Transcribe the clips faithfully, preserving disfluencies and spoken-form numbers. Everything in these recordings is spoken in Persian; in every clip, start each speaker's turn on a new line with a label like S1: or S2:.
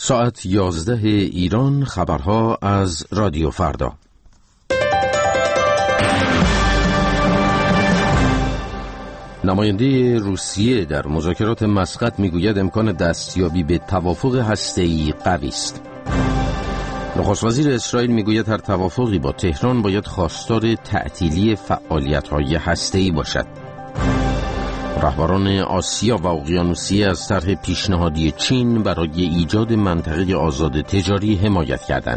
S1: ساعت یازده ایران، خبرها از رادیو فردا. نماینده روسیه در مذاکرات مسقط میگوید امکان دستیابی به توافق هسته‌ای قوی است. نخست وزیر اسرائیل میگوید هر توافقی با تهران باید خواستار تعطیلی فعالیت‌های هسته‌ای باشد. رهبران آسیا و اقیانوسیه از طرح پیشنهادی چین برای ایجاد منطقه آزاد تجاری حمایت کردند.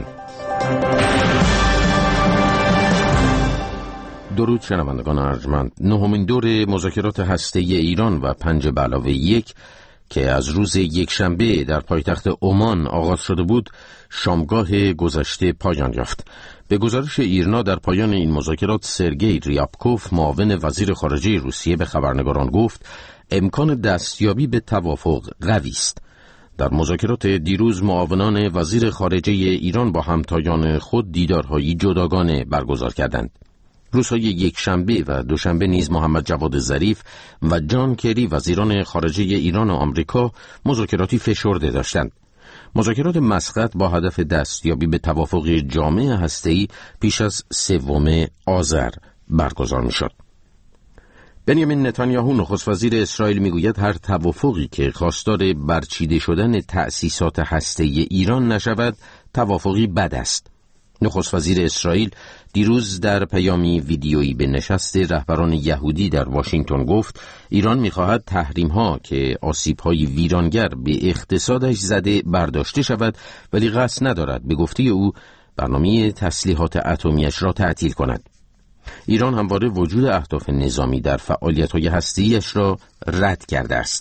S1: درود شنوندگان ارجمند. نهمین دور مذاکرات هسته‌ای ایران و پنج به علاوه یک که از روز یکشنبه در پایتخت عمان آغاز شده بود، شامگاه گذشته پایان یافت. به گزارش ایرنا در پایان این مذاکرات سرگئی ریابکوف، معاون وزیر خارجه روسیه، به خبرنگاران گفت امکان دستیابی به توافق قوی است. در مذاکرات دیروز معاونان وزیر خارجه ایران با همتایان خود دیدارهایی جداگانه برگزار کردند. روزهای یکشنبه و دوشنبه نیز محمد جواد ظریف و جان کری، وزیران خارجه ایران و آمریکا، مذاکراتی فشرده داشتند. مذاکرات مسقط با هدف دستیابی به توافق جامع هسته‌ای پیش از سوم آذر برگزار می‌شد. بنیامین نتانیاهو، نخست وزیر اسرائیل، میگوید هر توافقی که خواستار برچیده شدن تأسیسات هسته‌ای ایران نشود، توافقی بد است. نخست وزیر اسرائیل دیروز در پیامی ویدیویی به نشست رهبران یهودی در واشنگتن گفت ایران می‌خواهد تحریم‌ها که آسیب‌های ویرانگر به اقتصادش زده برداشته شود، ولی قصد ندارد به گفته او برنامه تسلیحات اتمی‌اش را تعطیل کند. ایران همواره وجود اهداف نظامی در فعالیت‌های هسته‌ای‌اش را رد کرده است.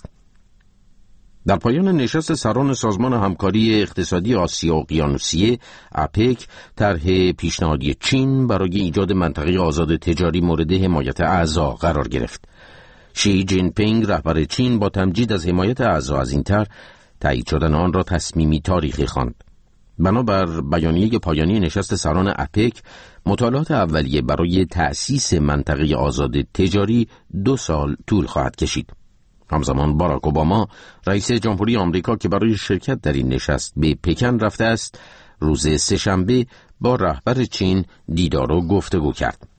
S1: در پایان نشست سران سازمان همکاری اقتصادی آسیا اقیانوسیه اپک، طرح پیشنهادی چین برای ایجاد منطقه آزاد تجاری مورد حمایت اعضا قرار گرفت. شی جین پینگ، رهبر چین، با تمجید از حمایت اعضا از این طرح، تایید شدن آن را تصمیمی تاریخی خواند. بنابر بیانیه پایانی نشست سران اپک، مطالعات اولیه برای تأسیس منطقه آزاد تجاری دو سال طول خواهد کشید. همزمان باراک اوباما، رئیس جمهوری آمریکا که برای شرکت در این نشست به پکن رفته است، روز سه‌شنبه با رهبر چین دیدار و گفتگو کرد.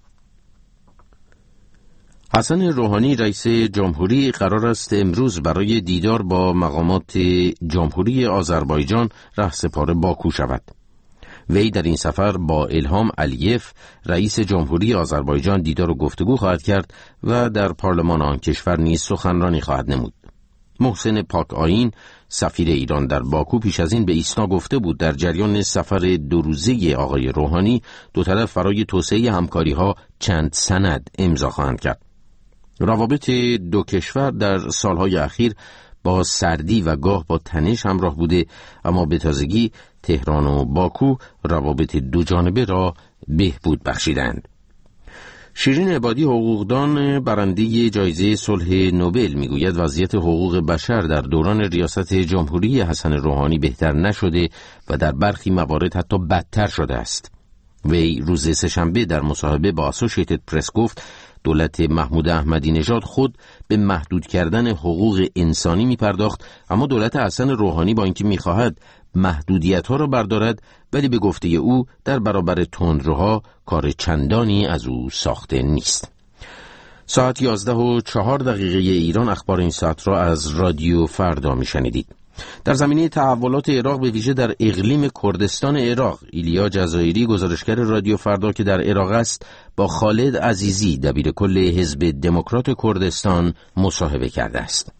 S1: حسن روحانی، رئیس جمهوری، قرار است امروز برای دیدار با مقامات جمهوری آذربایجان رهسپار باکو شود. وی در این سفر با الهام علیف، رئیس جمهوری آذربایجان، دیدار و گفتگو خواهد کرد و در پارلمان آن کشور نیز سخنرانی خواهد نمود. محسن پاک آیین، سفیر ایران در باکو، پیش از این به ایسنا گفته بود در جریان سفر دو روزه آقای روحانی دو طرف برای توسعه همکاری‌ها چند سند امضا خواهند کرد. روابط دو کشور در سالهای اخیر با سردی و گاه با تنش همراه بوده، اما به تازگی تهران و باکو روابط دو جانبه را بهبود بخشیدند. شیرین عبادی، حقوقدان برنده جایزه صلح نوبل، میگوید وضعیت حقوق بشر در دوران ریاست جمهوری حسن روحانی بهتر نشده و در برخی موارد حتی بدتر شده است. وی روز سه‌شنبه در مصاحبه با اسوشییتد پرس گفت دولت محمود احمدی نژاد خود به محدود کردن حقوق انسانی می پرداخت، اما دولت حسن روحانی با اینکه می خواهد محدودیت‌ها را بردارد، ولی به گفته او در برابر تندروها کار چندانی از او ساخته نیست. ساعت یازده و چهار دقیقه ایران، اخبار این ساعت را از رادیو فردا می شنیدید. در زمینه تحولات عراق، به ویژه در اقلیم کردستان عراق، ایلیا جزایری، گزارشگر رادیو فردا که در عراق است، با خالد عزیزی، دبیر کل حزب دموکرات کردستان، مصاحبه کرده است.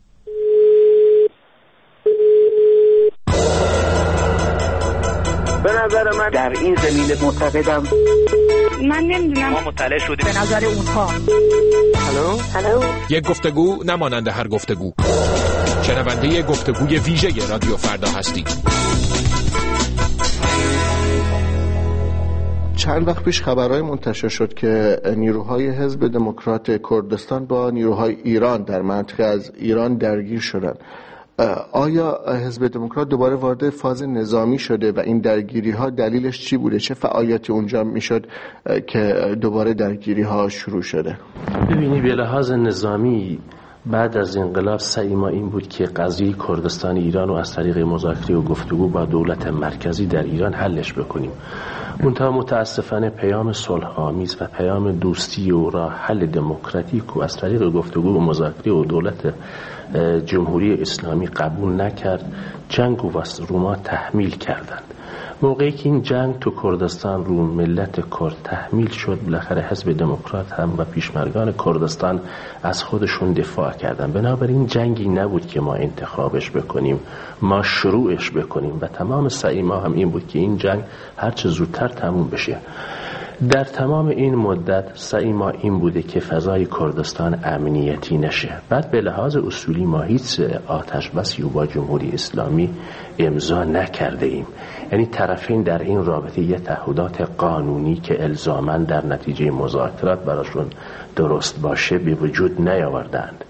S2: به نظر من در این زمینه معتقدم،
S3: من نمیدونم،
S2: ما مطلع شدیم
S3: به نظر اونها.
S2: هلو هلو
S4: یک گفتگو نمانند هر گفتگو. شنونده گفتگوی ویژه رادیو فردا هستید.
S5: چند وقت پیش خبرهای منتشر شد که نیروهای حزب دموکرات کردستان با نیروهای ایران در منطقه از ایران درگیر شدند. آیا حزب دموکرات دوباره وارد فاز نظامی شده و این درگیری ها دلیلش چی بوده؟ چه فعالیتی اونجا میشد که دوباره درگیری ها شروع شده؟
S6: ببینی به لحاظ نظامی بعد از انقلاب سعی ما این بود که قضیه کردستان ایران رو از طریق مذاکره و گفتگو با دولت مرکزی در ایران حلش بکنیم. منتها متاسفانه پیام صلح آمیز و پیام دوستی و راه حل دموکراتیک و از طریق گفتگو و مذاکره و دولت جمهوری اسلامی قبول نکرد. جنگ و روما تحمیل کردند. موقعی که این جنگ تو کردستان رو ملت کرد تحمیل شد، بالاخره حزب دموکرات هم و پیشمرگان کردستان از خودشون دفاع کردن. بنابراین جنگی نبود که ما انتخابش بکنیم، ما شروعش بکنیم و تمام سعی ما هم این بود که این جنگ هرچه زودتر تموم بشه. در تمام این مدت سعی ما این بوده که فضای کردستان امنیتی نشه. بعد به لحاظ اصولی ما هیچ آتش بسی با جمهوری اسلامی امضا نکرده ایم. یعنی طرفین در این رابطه یه تعهدات قانونی که الزاماً در نتیجه مذاکرات براشون درست باشه به وجود نیاوردند.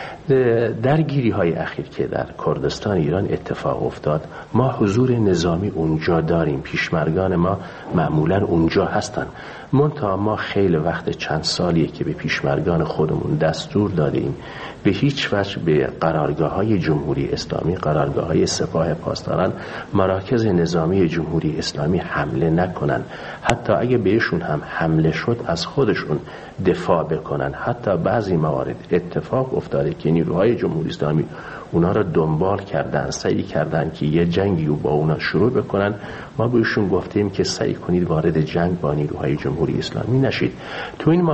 S6: درگیری های اخیر که در کردستان ایران اتفاق افتاد، ما حضور نظامی اونجا داریم، پیشمرگان ما معمولا اونجا هستن. منتها ما خیلی وقت چند سالیه که به پیشمرگان خودمون دستور دادیم به هیچ وجه به قرارگاه های جمهوری اسلامی، قرارگاه های سپاه پاسداران، مراکز نظامی جمهوری اسلامی حمله نکنن. حتی اگه بهشون هم حمله شد از خودشون دفاع بکنن. حتی بعضی موارد اتفاق افتاده که نیروهای جمهوری اسلامی اونا را دنبال کردن، سعی کردن که یه جنگی رو با اونا شروع بکنن. ما بهشون گفتیم که سعی کنید وارد جنگ با نیروهای جمهوری اسلامی نشید. تو این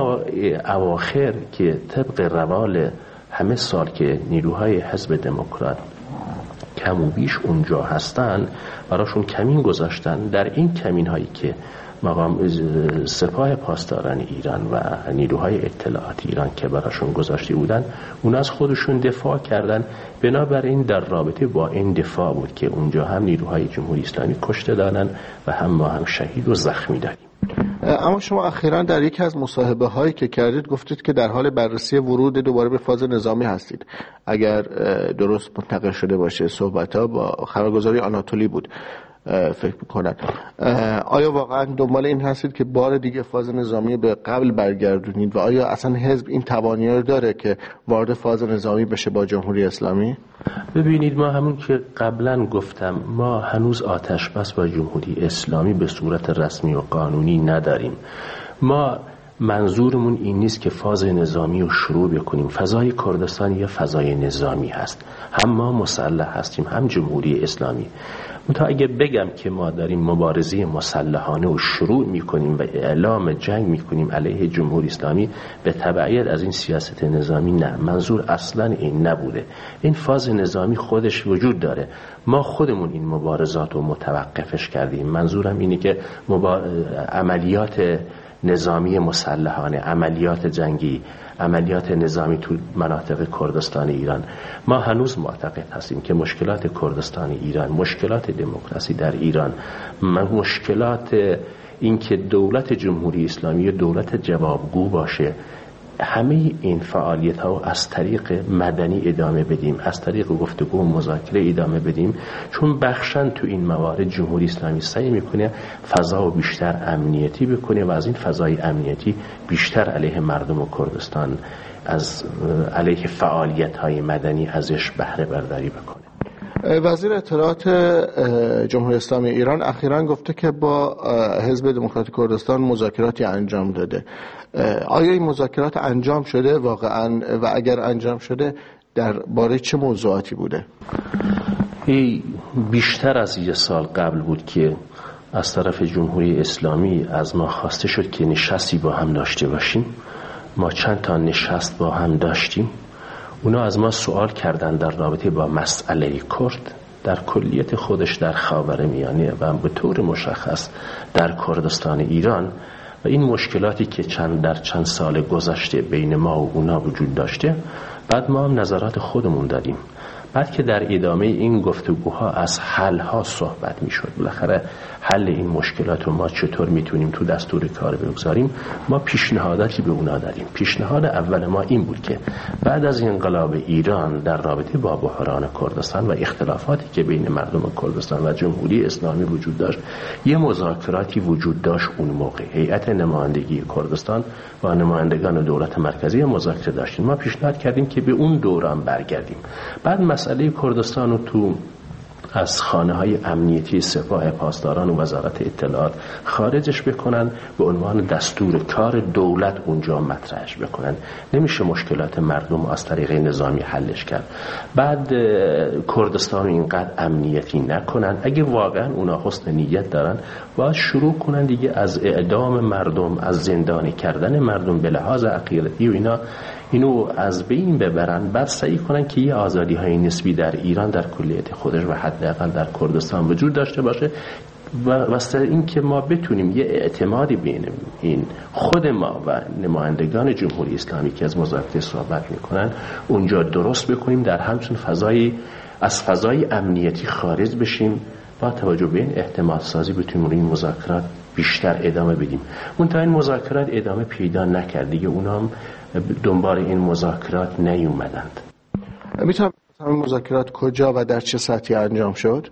S6: اواخر که طبق روال همه سال که نیروهای حزب دموکرات کم و بیش اونجا هستن، براشون کمین گذاشتن. در این کمین هایی که مقام سپاه پاسداران ایران و نیروهای اطلاعات ایران که براشون گذاشته بودن، اون از خودشون دفاع کردن. بنابراین در رابطه با این دفاع بود که اونجا هم نیروهای جمهوری اسلامی کشته دادن و هم ما هم شهید و زخمی دادیم.
S5: اما شما اخیراً در یکی از مصاحبه هایی که کردید گفتید که در حال بررسی ورود دوباره به فاز نظامی هستید. اگر درست منتقل شده باشه صحبت ها با خبرگزاری آناتولی بود فکر میکنن. آیا واقعا دنبال این هستید که بار دیگه فاز نظامی به قبل برگردونید و آیا اصلا حزب این توانایی رو داره که وارد فاز نظامی بشه با جمهوری اسلامی؟
S6: ببینید، ما همون که قبلا گفتم، ما هنوز آتش بس با جمهوری اسلامی به صورت رسمی و قانونی نداریم. ما منظورمون این نیست که فاز نظامی رو شروع بکنیم. فضای کردستان یه فضای نظامی هست، هم ما مسلح هستیم هم جمهوری اسلامی. منتها اگه بگم که ما داریم مبارزه مسلحانه رو شروع میکنیم و اعلام جنگ میکنیم علیه جمهوری اسلامی، به تبعیت از این سیاست نظامی نه. منظور اصلا این نبوده. این فاز نظامی خودش وجود داره، ما خودمون این مبارزات رو متوقفش کردیم. منظورم اینه که مبا... عملیات نظامی مسلحانه، عملیات جنگی، عملیات نظامی تو مناطق کردستان ایران، ما هنوز معتقد هستیم که مشکلات کردستان ایران، مشکلات دموکراسی در ایران، مشکلات این که دولت جمهوری اسلامی دولت جوابگو باشه، همه این فعالیت ها از طریق مدنی ادامه بدیم، از طریق گفتگو و مذاکره ادامه بدیم، چون بخشن تو این موارد جمهوری اسلامی سعی میکنه فضا و بیشتر امنیتی بکنه و از این فضای امنیتی بیشتر علیه مردم کردستان، از علیه فعالیت های مدنی ازش بهره برداری بکنه.
S5: وزیر اطلاعات جمهوری اسلامی ایران اخیراً گفته که با حزب دموکرات کردستان مذاکراتی انجام داده. آیا این مذاکرات انجام شده واقعاً و اگر انجام شده درباره چه موضوعاتی بوده؟
S6: بیشتر از یک سال قبل بود که از طرف جمهوری اسلامی از ما خواسته شد که نشستی با هم داشته باشیم. ما چند تا نشست با هم داشتیم. اونا از ما سوال کردن در رابطه با مسئله کرد در کلیت خودش در خاورمیانه و به طور مشخص در کردستان ایران و این مشکلاتی که چند در چند سال گذشته بین ما و اونا وجود داشته. بعد ما هم نظرات خودمون دادیم. بعد که در ادامه این گفتگوها از حل‌ها صحبت می‌شد، بالاخره حل این مشکلات رو ما چطور میتونیم تو دستور کار بگذاریم، ما پیشنهاداتی به اونا دادیم. پیشنهاد اول ما این بود که بعد از انقلاب ایران در رابطه با بحران کردستان و اختلافاتی که بین مردم کردستان و جمهوری اسلامی وجود داشت، یه مذاکراتی وجود داشت. اون موقع هیئت نمایندگی کردستان و نمایندگان دولت مرکزی مذاکره داشتیم. ما پیشنهاد کردیم که به اون دوران برگردیم. بعد مسئله کردستان رو تو از خانه های امنیتی سپاه پاسداران و وزارت اطلاعات خارجش بکنن، به عنوان دستور کار دولت اونجا مطرحش بکنن. نمیشه مشکلات مردم از طریق نظامی حلش کرد. بعد کردستان رو اینقدر امنیتی نکنن. اگه واقعا اونا حسن نیت دارن باید شروع کنن دیگه از اعدام مردم، از زندانی کردن مردم به لحاظ عقیدتی و اینا، اینو از بین ببرن. بعد سعی کنن که یه آزادی های نسبی در ایران در کلیت خودش و حداقل در کردستان وجود داشته باشه و واسه این که ما بتونیم یه اعتمادی بین این خود ما و نمایندگان جمهوری اسلامی که از مذاکره صحبت میکنن اونجا درست بکنیم، در همچون فضای از فضای امنیتی خارج بشیم، با توجه به این اعتماد سازی بتونیم این مذاکرات بیشتر ادامه بدیم. اون تا این مذاکرات ادامه پیدا نکرد دیگه، اونا هم دنبال این مذاکرات نیومدند.
S5: میتونم این مذاکرات کجا و در چه سطحی انجام شد؟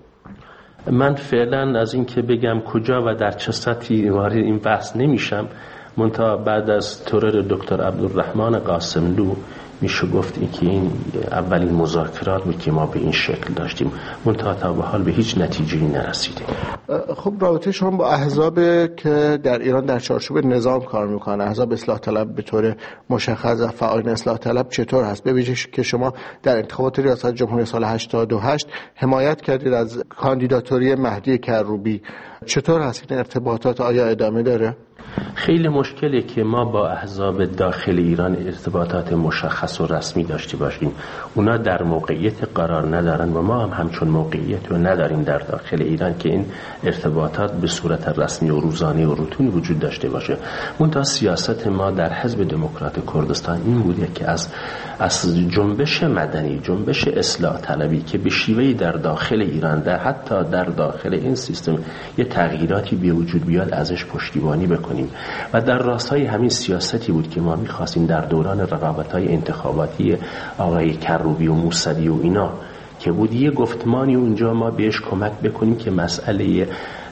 S6: من فعلا از این که بگم کجا و در چه سطحی وارد این بحث نمیشم. منتها بعد از ترور دکتر عبدالرحمن قاسملو میشه گفت این که این اولین مذاکرات بود که ما به این شکل داشتیم، منتها تا به حال به هیچ نتیجه‌ای نرسیدیم.
S5: خب رابطه شما با احزاب که در ایران در چارچوب نظام کار میکنن، احزاب اصلاح طلب به طور مشخص و فعالین اصلاح طلب چطور هست؟ به ویژه که شما در انتخابات ریاست جمهوری سال هشتاد و هشت حمایت کردید از کاندیداتوری مهدی کروبی، چطور هست این ارتباطات؟ آیا ادامه داره؟
S6: خیلی مشکله که ما با احزاب داخل ایران ارتباطات مشخص و رسمی داشته باشیم. اونا در موقعیت قرار ندارن و ما هم همچون موقعیت رو نداریم در داخل ایران که این ارتباطات به صورت رسمی و روزانه و روتینی وجود داشته باشه. منتها سیاست ما در حزب دموکرات کردستان این بوده که از از جنبش مدنی، جنبش اصلاح طلبی که به شیوهی در داخل ایران، در حتی در داخل این سیستم یه تغییراتی به وجود بیاد، ازش پشتیبانی بکنیم. و در راستای همین سیاستی بود که ما می‌خواستیم در دوران رقابت‌های انتخاباتی آقای کروبی و موسوی و اینا که بود یه گفتمانی اونجا ما بهش کمک بکنیم که مسئله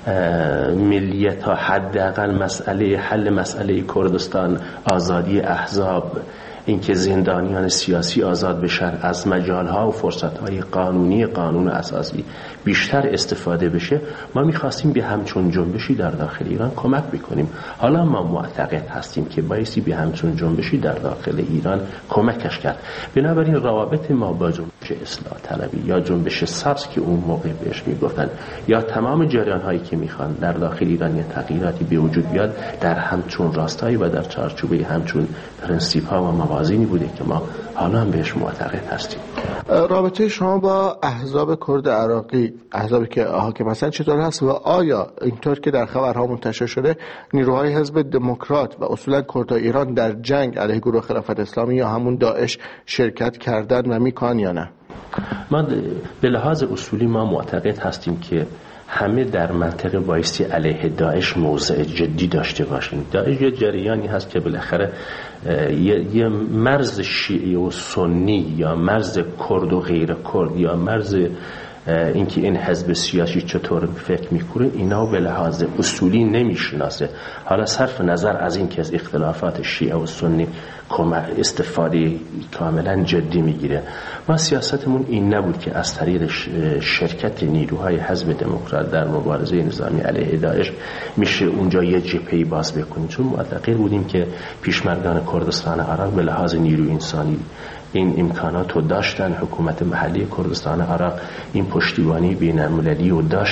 S6: ملیت تا حداقل مسئله حل مسئله کردستان، آزادی احزاب، اینکه زندانیان سیاسی آزاد بشن، از مجالها و فرصتهای قانونی قانون اساسی بیشتر استفاده بشه. ما میخواستیم به همچون جنبشی در داخل ایران کمک بکنیم. حالا ما معتقد هستیم که بایستی به همچون جنبشی در داخل ایران کمکش کرد. بنابراین روابط ما با جنبش اصلاح طلبی یا جنبش سبز که اون موقع بهش میگفتن یا تمام جریان هایی که میخوان در داخل ایران یه تغییراتی به وجود بیاد، در همچون راستایی و در چارچوبه همچون پرنسیپ ها و موازینی بوده که ما حالا هم بهش معتقد هستیم.
S5: رابطه شما با احزاب کرد عراقی، احزابی که حاکم هستن چطور هست و آیا اینطور که در خبرها منتشر شده نیروهای حزب دموکرات و اصولا کردهای ایران در جنگ علیه گروه خلافت اسلامی یا همون داعش شرکت کردن و میکنن یا نه؟
S6: ما به لحاظ اصولی ما معتقد هستیم که همه در منطقه بایستی علیه داعش موضع جدی داشته باشیم. داعش یه جریانی هست که بالاخره یه, یه مرز شیعی و سنی یا مرز کرد و غیر کرد یا مرز اینکه این حزب سیاسی چطور فکر میکنه اینا به لحاظ اصولی نمیشناسه. حالا صرف نظر از این که از اختلافات شیعه و سنی استفاده کاملا جدی میگیره. ما سیاستمون این نبود که از طریق شرکت نیروهای حزب دموکرات در مبارزه نظامی علیه داعش میشه اونجا یه جبهه‌ای باز بکنیم، چون معتقد بودیم که پیشمردان کردستان عراق به لحاظ نیروی انسانی این امکانات رو داشتن، حکومت محلی کردستان عراق این پشتیبانی بین‌المللی رو داشت.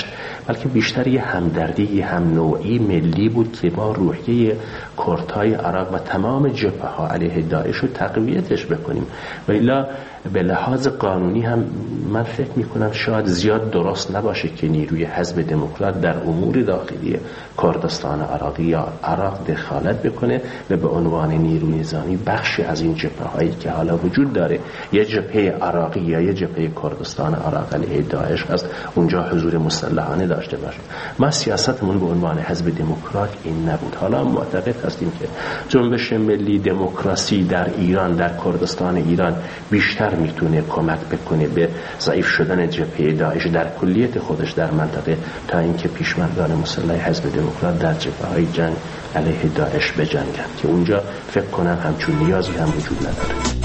S6: بلکه بیشتر یه همدردی، یه هم نوعی ملی بود که ما روحیه کردهای عراق و تمام جبهه ها علیه داعش رو تقویتش بکنیم. و الا به لحاظ قانونی هم من فکر میکنم شاید زیاد درست نباشه که نیروی حزب دموکرات در امور داخلی کردستان عراقی یا عراق دخالت بکنه و به عنوان نیروی نظامی بخشی از این جبهه هایی که حالا وجود داره، یه جبهه عراقی یا یه جبهه کردستان عراق علیه داعش هست، اونجا حضور مسلحانه داشته باشه. ما سیاستمون به عنوان حزب دموکرات این نبود. حالا معتقد هستیم که جنبش ملی دموکراسی در ایران، در کردستان ایران بیشتر میتونه کمک بکنه به ضعیف شدن جبهه داعش در کلیت خودش در منطقه تا اینکه پیشمردان مسلح حزب دموکرات در جبهه‌های جنگ علیه داعش بجنگند که اونجا فکر کنم همچون نیازی هم وجود نداره.